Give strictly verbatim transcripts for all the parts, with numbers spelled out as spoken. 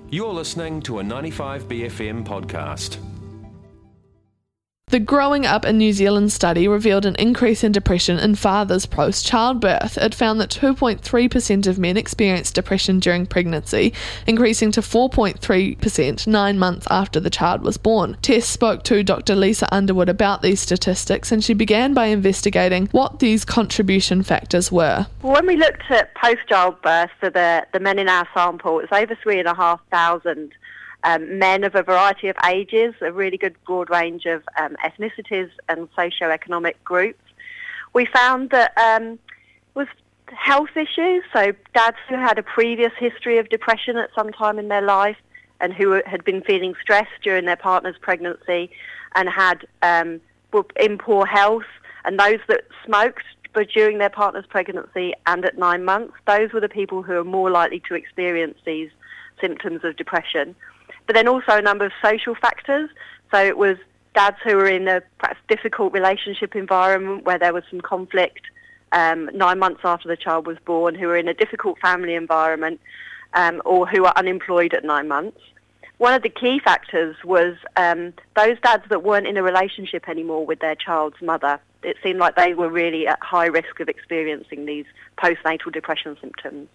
You're listening to a ninety-five B F M podcast. The Growing Up in New Zealand study revealed an increase in depression in fathers post-childbirth. It found that two point three percent of men experienced depression during pregnancy, increasing to four point three percent nine months after the child was born. Tess spoke to Doctor Lisa Underwood about these statistics, and she began by investigating what these contribution factors were. Well, when we looked at post-childbirth for the, the men in our sample, it was over three and a half thousand Um, men of a variety of ages, a really good broad range of um, ethnicities and socio-economic groups. We found that um, was health issues, so dads who had a previous history of depression at some time in their life and who had been feeling stressed during their partner's pregnancy and had um, were in poor health, and those that smoked but during their partner's pregnancy and at nine months, those were the people who are more likely to experience these symptoms of depression. But then also a number of social factors. So it was dads who were in a perhaps difficult relationship environment where there was some conflict um, nine months after the child was born, who were in a difficult family environment, um, or who are unemployed at nine months. One of the key factors was um, those dads that weren't in a relationship anymore with their child's mother. It seemed like they were really at high risk of experiencing these postnatal depression symptoms.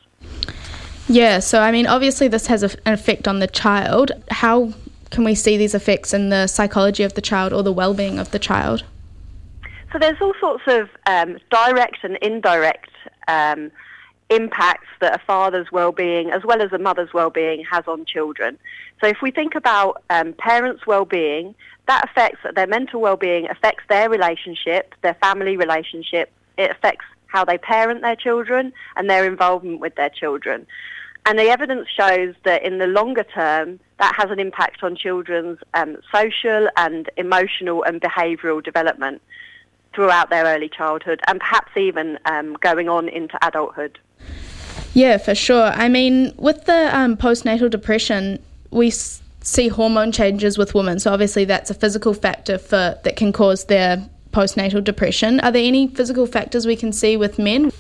Yeah, so I mean, obviously this has a, an effect on the child. How can we see these effects in the psychology of the child or the well-being of the child? So there's all sorts of um, direct and indirect um, impacts that a father's well-being as well as a mother's well-being has on children. So if we think about um, parents' well-being, that affects their mental well-being, affects their relationship, their family relationship. It affects how they parent their children and their involvement with their children. And the evidence shows that in the longer term, that has an impact on children's um, social and emotional and behavioural development throughout their early childhood and perhaps even um, going on into adulthood. Yeah, for sure. I mean, with the um, postnatal depression, we s- see hormone changes with women. So obviously that's a physical factor for that can cause their postnatal depression. Are there any physical factors we can see with men?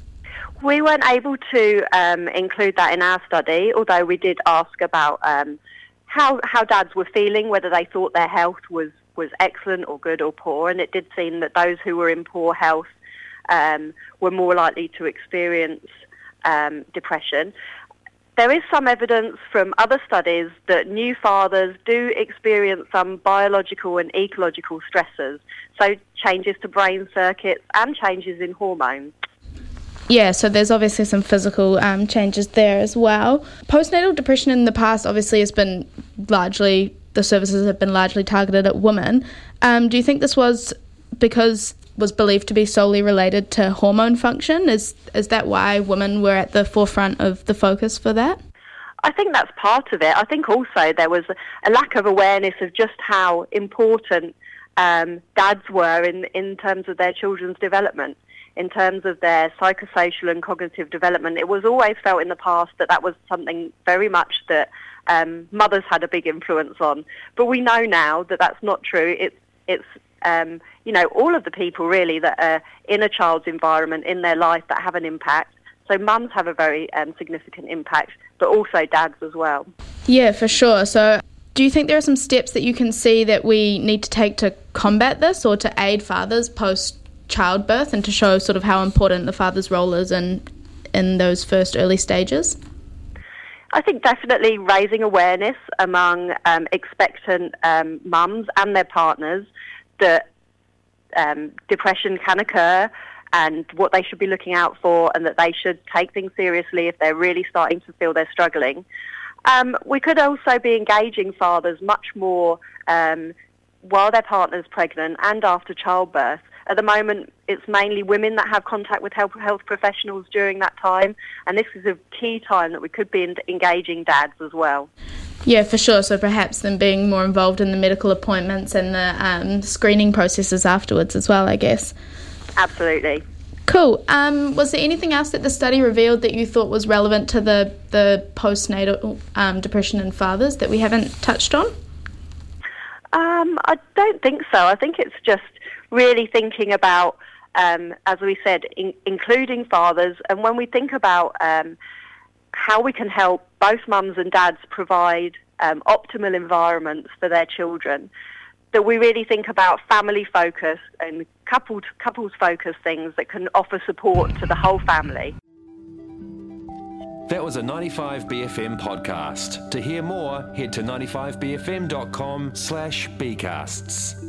We weren't able to um, include that in our study, although we did ask about um, how how dads were feeling, whether they thought their health was, was excellent or good or poor, and it did seem that those who were in poor health um, were more likely to experience um, depression. There is some evidence from other studies that new fathers do experience some biological and ecological stressors, so changes to brain circuits and changes in hormones. Yeah, so there's obviously some physical um, changes there as well. Postnatal depression in the past obviously has been largely, the services have been largely targeted at women. Um, do you think this was because was believed to be solely related to hormone function? Is is that why women were at the forefront of the focus for that? I think that's part of it. I think also there was a lack of awareness of just how important um, dads were in, in terms of their children's development, in terms of their psychosocial and cognitive development. It was always felt in the past that that was something very much that um, mothers had a big influence on. But we know now that that's not true. It's, it's um, you know, all of the people really that are in a child's environment, in their life, that have an impact. So mums have a very um, significant impact, but also dads as well. Yeah, for sure. So do you think there are some steps that you can see that we need to take to combat this or to aid fathers post childbirth and to show sort of how important the father's role is in in those first early stages? I think definitely raising awareness among um, expectant um, mums and their partners that um, depression can occur and what they should be looking out for, and that they should take things seriously if they're really starting to feel they're struggling. Um, we could also be engaging fathers much more um, while their partner's pregnant and after childbirth. At the moment, it's mainly women that have contact with health, health professionals during that time, and this is a key time that we could be in, engaging dads as well. Yeah, for sure. So perhaps them being more involved in the medical appointments and the um, screening processes afterwards as well, I guess. Absolutely. Cool. Um, was there anything else that the study revealed that you thought was relevant to the, the postnatal um, depression in fathers that we haven't touched on? Um, I don't think so. I think it's just really thinking about, um, as we said, in, including fathers. And when we think about um, how we can help both mums and dads provide um, optimal environments for their children, that we really think about family-focused and coupled, couples-focused things that can offer support to the whole family. That was a ninety-five B F M podcast. To hear more, head to ninety-five b f m dot com slash bcasts.